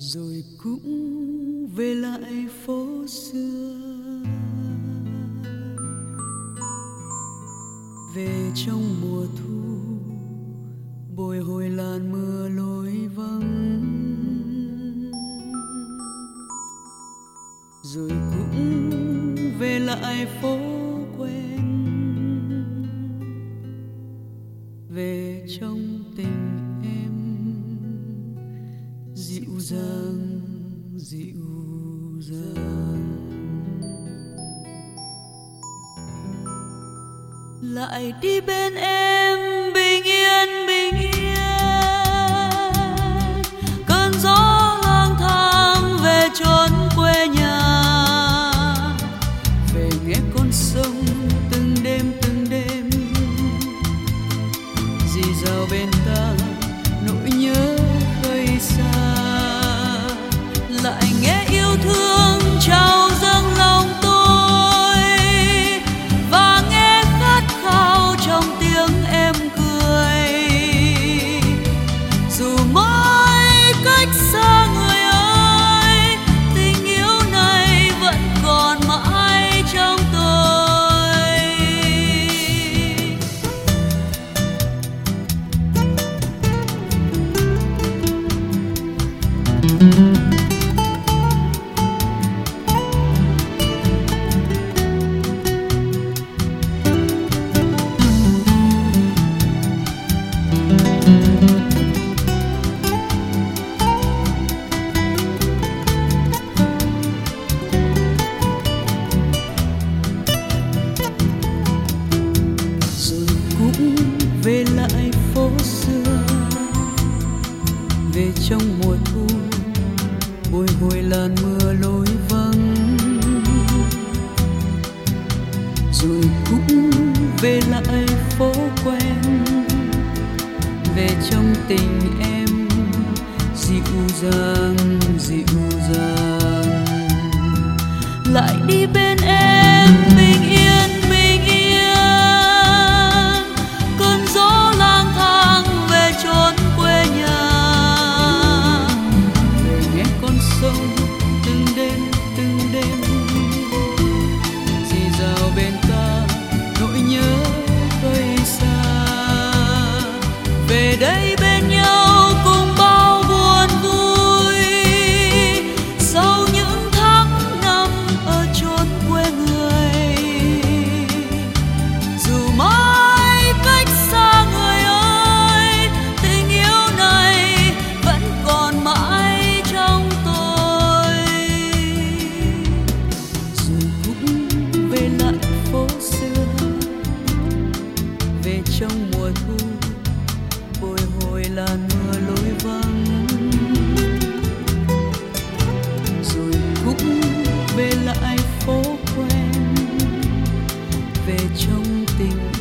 rồi cũng về lại phố xưa, về trong mùa thu bồi hồi làn mưa lối vắng, rồi cũng về lại phố quen, về trong tình em dịu dàng dịu dàng. Lại đi bên em bình yên bình yên, cơn gió lang thang về chốn quê nhà, về nghe con sông từng đêm rì rào bên ta nỗi nhớ khơi xa. Lại nghe yêu thương trao dâng lòng tôi, và nghe khát khao trong tiếng em cười. Dù mãi cách xa người ơi, tình yêu này vẫn còn mãi trong tôi. Về lại phố xưa, về trong mùa thu bồi hồi làn mưa lối vắng, rồi cũng về lại phố quen, về trong tình em dịu dàng dịu dàng. Lại đi bên em bình yên bình yên, cơn gió lang thang về chốn quê nhà, về nghe con sông từng đêm rì rào bên ta nỗi nhớ khơi xa. Về đây bên nhau cùng bao buồn vui, sau những tháng năm ở chốn quê người. Dù mãi cách xa người ơi, tình yêu này vẫn còn mãi trong tôi. Rồi cũng về lại phố xưa, về trong mùa thu bồi hồi làn mưa lối vắng, rồi cũng về lại phố quen, về trong tình